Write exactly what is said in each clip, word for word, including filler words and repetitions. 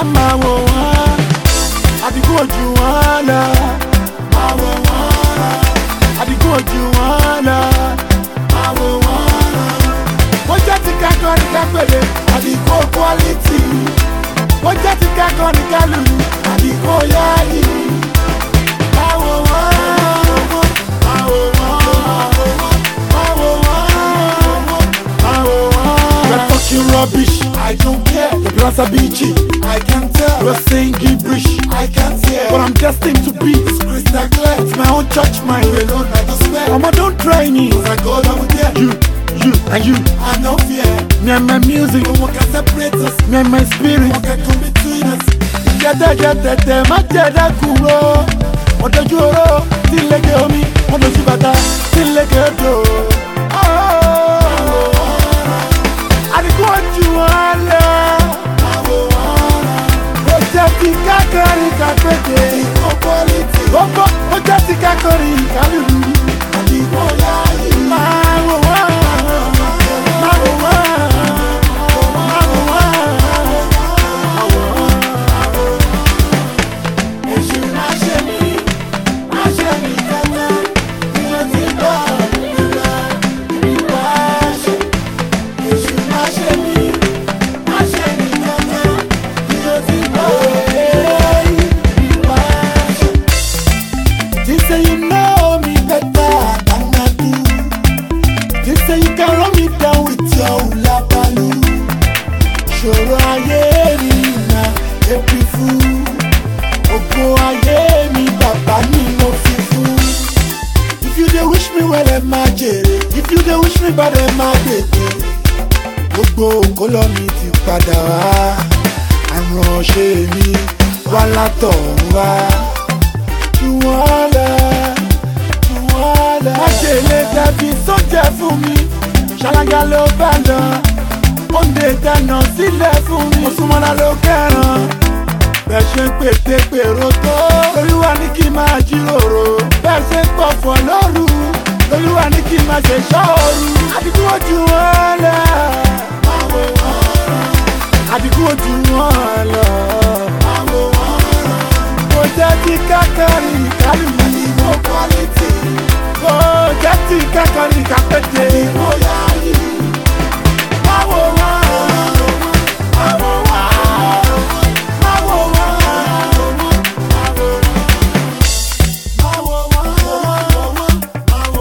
máa wò wọ́n àdìgún ojú wọn lọ máa wò wọ́n àdìgún ojú wọn lọ máa wò wọ́n. wọ́n jẹ́ ti kakọ́ ní kápẹ́lẹ́ àdìgún quality wọ́n jẹ́ ti kakọ́ ní kálù àdìgún yáyì máa wò wọ́n máa wò wọ́n máa wò wọ́n máa wò wọ́n. You're talking rubbish, I don't care. The glass are beachy, I can tell. You're saying gibberish, I can't hear. But I'm destined to be, it's crystal clear. It's my own church mind. You alone, I don't swear. Mama, don't try me, cause I go down with you. You, you, and you. I no fear. Me and my music, no one can separate us. Me and my spirit, no one can come between us. Jẹ́tẹ̀ jẹ́tẹ̀ tẹ̀ má jẹ́dá kúrò. Ọ̀dọ́jú oró, tí ń lékè omi. Ọ̀dọ́jú bàtà, tí ń lékè odò. Àdìgún ojú wọn lọ. Ó jẹ́ ti kákọ́rí kápẹ́tẹ̀. Gbogbo ó jẹ́ ti kákọ́rí kálùlù. Àdìgún yáyì. Máa wò wọ́n. Máa wò wọ́n. Máa wò wọ́n. Èṣù máa ṣe mí, máa ṣe mí kẹ́kẹ́. Bí ó ti bọ̀ nígbà ìwà ṣe. Èṣù máa ṣe mí, máa ṣe mí kẹ́kẹ́. Bí ó ti bọ̀ ìwà ṣe. They say you know me better than I do. They say you can run me down with your ulabalu. Ṣòro ayé mi na epi fún. Ògo ayé mi bàbá ni mo fi fún. If you dey wish me well ẹ máa jèrè. If you dey wish me bad ẹ máa gbèdè. Gbogbo òkólọ́ mi ti padà wá. Àránṣẹ́ mi wá látọ̀run wá. Jù wọ́n lọ, jù wọ́n lọ. Má ṣe lè dàbí sóúnjẹ fún mi. Ṣàlàyé ló bá lọ. Oúnjẹ dáná sílẹ̀ fún mi. Òṣùmọ̀lá ló kẹ́ràn. Bẹ́ẹ̀ ṣe ń pète pèrò tó. Olúwa ní kí n máa jíròrò. Bẹ́ẹ̀ ṣe ń pọ̀fọ̀ lóru. Olúwa ní kí n máa ṣe ṣọ́ọ̀rù. Àdìgún ojú wọn lọ. Máa wò wọ́n. Àdìgún ojú wọn lọ. Máa wò wọ́n. Kò jẹ́ ti kákọ́rí kálùmí. Àdìgún quality. Kò jẹ́ ti kákọ́rí kápẹ́tẹ̀. Àdìgún yáyì. Máa wò wọ́n. Máa wò wọ́n. Máa wò wọ́n. Máa wò wọ́n. Máa wò wọ́n. Máa wò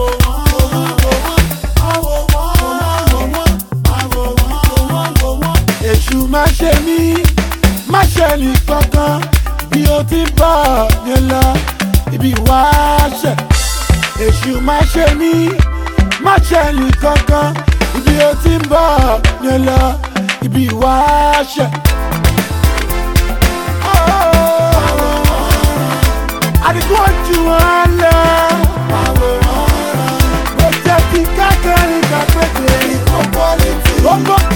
wọ́n. Máa wò wọ́n. Èṣù má ṣe mí, má ṣe ní kankan. Bí o ti bọ̀ ní lọ, ibi wá ṣẹ̀. Èṣù má ṣe mí, má ṣe ní kankan. Ibi o ti bọ̀ ní lọ, ibi wá ṣẹ̀. Àdìgún ojú wọn lọ. Ó jẹ́ ti kákọ́rí kápẹ́tẹ̀. Gbogbo